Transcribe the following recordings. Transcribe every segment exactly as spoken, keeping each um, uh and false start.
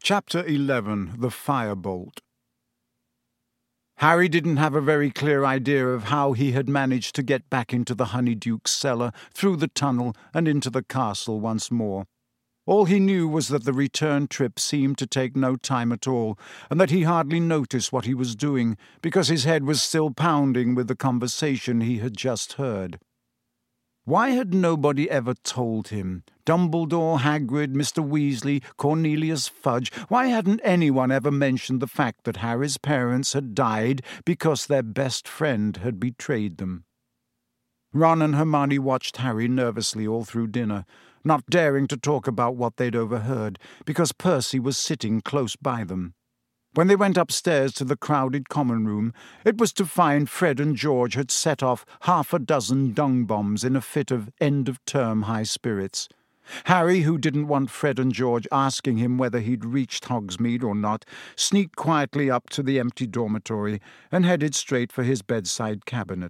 Chapter eleven. The Firebolt. Harry didn't have a very clear idea of how he had managed to get back into the Honeyduke's cellar, through the tunnel, and into the castle once more. All he knew was that the return trip seemed to take no time at all, and that he hardly noticed what he was doing, because his head was still pounding with the conversation he had just heard. Why had nobody ever told him? Dumbledore, Hagrid, Mister Weasley, Cornelius Fudge. Why hadn't anyone ever mentioned the fact that Harry's parents had died because their best friend had betrayed them? Ron and Hermione watched Harry nervously all through dinner, not daring to talk about what they'd overheard, because Percy was sitting close by them. When they went upstairs to the crowded common room, it was to find Fred and George had set off half a dozen dung bombs in a fit of end-of-term high spirits. Harry, who didn't want Fred and George asking him whether he'd reached Hogsmeade or not, sneaked quietly up to the empty dormitory and headed straight for his bedside cabinet.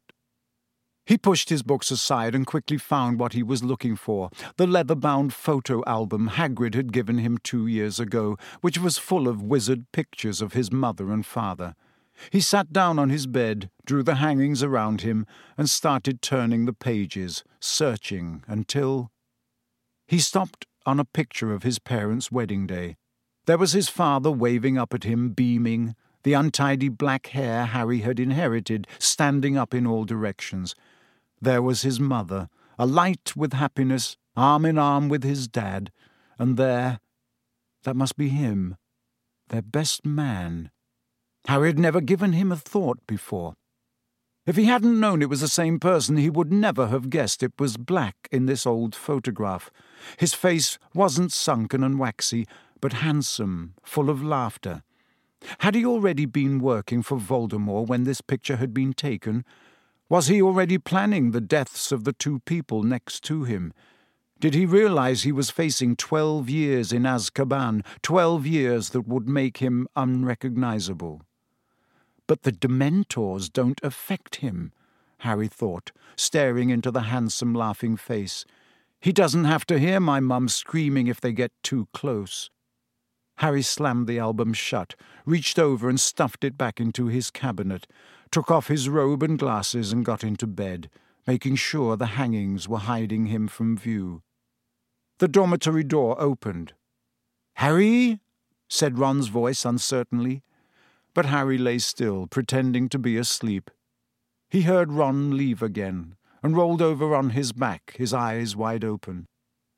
He pushed his books aside and quickly found what he was looking for, the leather-bound photo album Hagrid had given him two years ago, which was full of wizard pictures of his mother and father. He sat down on his bed, drew the hangings around him, and started turning the pages, searching until... He stopped on a picture of his parents' wedding day. There was his father waving up at him, beaming, the untidy black hair Harry had inherited standing up in all directions. There was his mother, alight with happiness, arm in arm with his dad, and there, that must be him, their best man. Harry had never given him a thought before. If he hadn't known it was the same person, he would never have guessed it was Black in this old photograph. His face wasn't sunken and waxy, but handsome, full of laughter. Had he already been working for Voldemort when this picture had been taken? Was he already planning the deaths of the two people next to him? Did he realize he was facing twelve years in Azkaban, twelve years that would make him unrecognizable? But the Dementors don't affect him, Harry thought, staring into the handsome, laughing face. He doesn't have to hear my mum screaming if they get too close. Harry slammed the album shut, reached over and stuffed it back into his cabinet, took off his robe and glasses and got into bed, making sure the hangings were hiding him from view. The dormitory door opened. "Harry?" said Ron's voice uncertainly. But Harry lay still, pretending to be asleep. He heard Ron leave again, and rolled over on his back, his eyes wide open.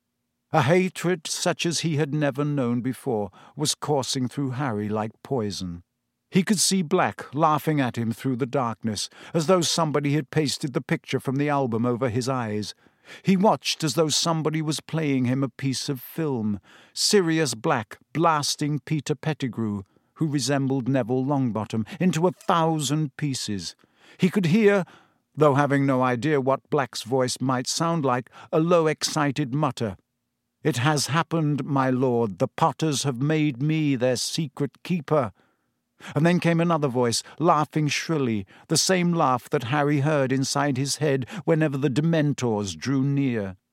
A hatred such as he had never known before was coursing through Harry like poison. He could see Black laughing at him through the darkness, as though somebody had pasted the picture from the album over his eyes. He watched as though somebody was playing him a piece of film, Sirius Black blasting Peter Pettigrew, who resembled Neville Longbottom, into a thousand pieces. He could hear, though having no idea what Black's voice might sound like, a low, excited mutter. "It has happened, my lord. The Potters have made me their secret keeper." And then came another voice, laughing shrilly, the same laugh that Harry heard inside his head whenever the Dementors drew near.